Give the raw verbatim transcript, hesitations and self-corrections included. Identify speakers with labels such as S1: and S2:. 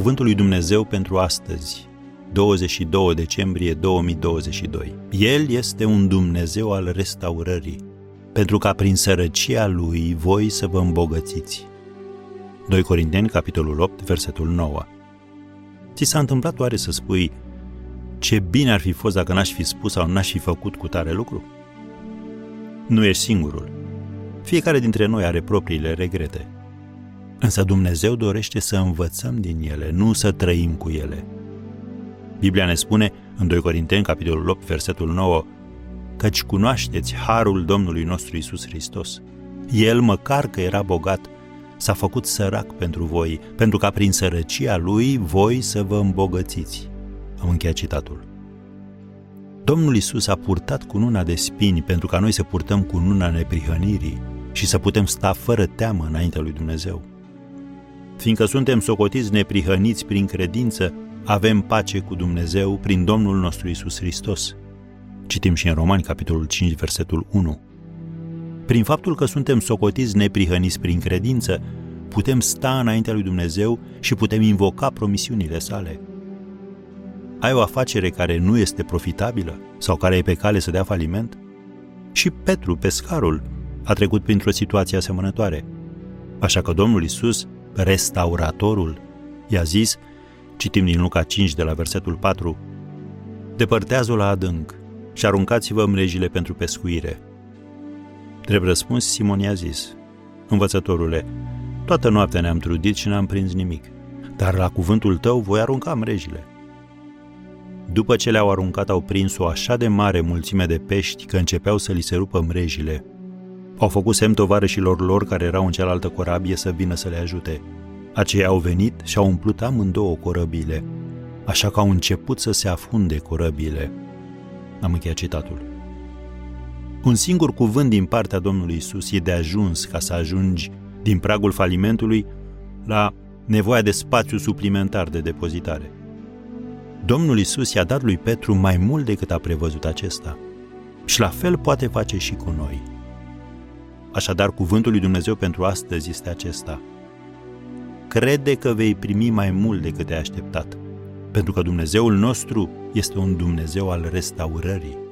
S1: Cuvântul lui Dumnezeu pentru astăzi, douăzeci și doi decembrie două mii douăzeci și doi. El este un Dumnezeu al restaurării, pentru ca prin sărăcia Lui voi să vă îmbogățiți. doi Corinteni, capitolul opt, versetul nouă. Ți s-a întâmplat oare să spui: ce bine ar fi fost dacă n-aș fi spus sau n-aș fi făcut cu tare lucru? Nu ești singurul. Fiecare dintre noi are propriile regrete. Însă Dumnezeu dorește să învățăm din ele, nu să trăim cu ele. Biblia ne spune în doi Corinteni, capitolul opt, versetul nouă, căci cunoașteți harul Domnului nostru Iisus Hristos. El, măcar că era bogat, s-a făcut sărac pentru voi, pentru ca prin sărăcia Lui voi să vă îmbogățiți. Am încheiat citatul. Domnul Iisus a purtat cununa de spini pentru ca noi să purtăm cununa neprihănirii și să putem sta fără teamă înaintea lui Dumnezeu. Fiindcă suntem socotiți neprihăniți prin credință, avem pace cu Dumnezeu prin Domnul nostru Iisus Hristos. Citim și în Romani, capitolul cinci, versetul unu. Prin faptul că suntem socotiți neprihăniți prin credință, putem sta înaintea lui Dumnezeu și putem invoca promisiunile sale. Ai o afacere care nu este profitabilă sau care e pe cale să dea faliment? Și Petru, pescarul, a trecut printr-o situație asemănătoare. Așa că Domnul Iisus, restauratorul, i-a zis, citim din Luca cinci de la versetul patru, depărtează-o la adânc și aruncați-vă mrejile pentru pescuire. Drept răspuns, Simon i-a zis, învățătorule, toată noaptea ne-am trudit și n-am prins nimic, dar la cuvântul tău voi arunca mrejile. După ce le-au aruncat, au prins o așa de mare mulțime de pești că începeau să li se rupă mrejile. Au făcut semn tovarășilor lor care erau în cealaltă corabie să vină să le ajute. Aceia au venit și au umplut amândouă corăbiile, așa că au început să se afunde corăbiile. Am încheiat citatul. Un singur cuvânt din partea Domnului Iisus e de ajuns ca să ajungi din pragul falimentului la nevoia de spațiu suplimentar de depozitare. Domnul Iisus i-a dat lui Petru mai mult decât a prevăzut acesta. Și la fel poate face și cu noi. Așadar, cuvântul lui Dumnezeu pentru astăzi este acesta. Crede că vei primi mai mult decât te-ai așteptat, pentru că Dumnezeul nostru este un Dumnezeu al restaurării.